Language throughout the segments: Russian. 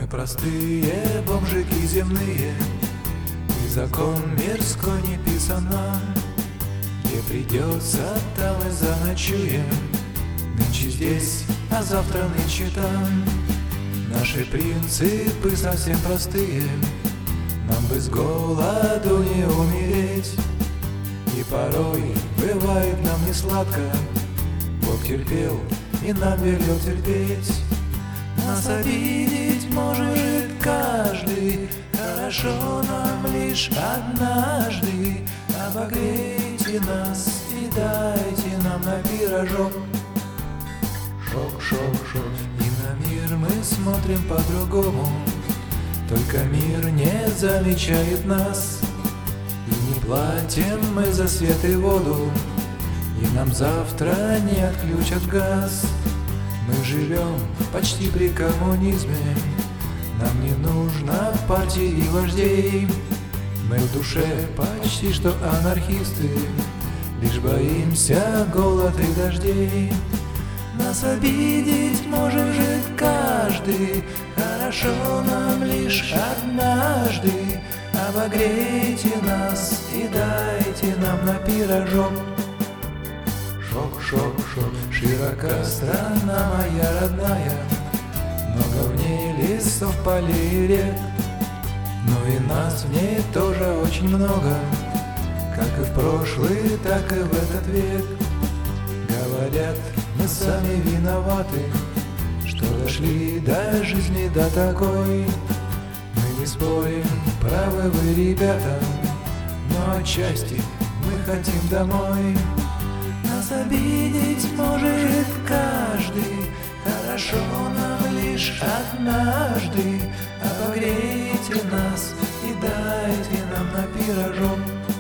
Мы простые бомжики земные, и закон мирской не писан нам. Где придется, там и заночуем. Нынче здесь, а завтра нынче там. Наши принципы совсем простые. Нам бы с голоду не умереть. И порой бывает нам не сладко. Бог терпел и нам велел терпеть. Нас обидеть может каждый, хорошо нам лишь однажды. Обогрейте нас и дайте нам на пирожок. Шок, шок, шок. И на мир мы смотрим по-другому. Только мир не замечает нас. И не платим мы за свет и воду, и нам завтра не отключат газ. Мы живем почти при коммунизме. Нам не нужно партий и вождей. Мы в душе почти что анархисты, лишь боимся голода и дождей. Нас обидеть может каждый, хорошо нам лишь однажды. Обогрейте нас и дайте нам на пирожок. Шок, шок, шок, широка страна моя родная, много в ней лесов, полей и рек. Но и нас в ней тоже очень много, как и в прошлый, так и в этот век. Говорят, мы сами виноваты, что дошли до жизни до такой. Мы не спорим, правы вы, ребята, но отчасти мы хотим домой. Нас обидеть может каждый, хорошо нам лишь однажды. Обогрейте нас и дайте нам на пирожок.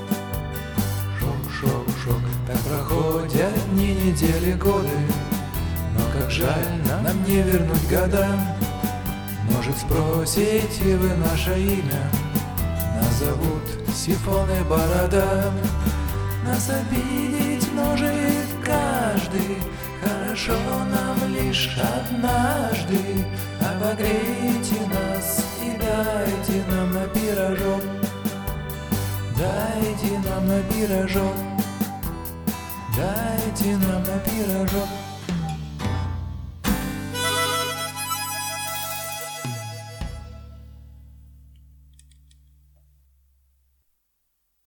Шок, шок, шок, так проходят дни, недели, годы. Но как жаль нам не вернуть года. Может, спросите вы наше имя, нас зовут Сифон и Борода. Нас обидеть может каждый, хорошо нам лишь однажды. Обогрейте нас и дайте нам на пирожок. Дайте нам на пирожок. Дайте нам на пирожок.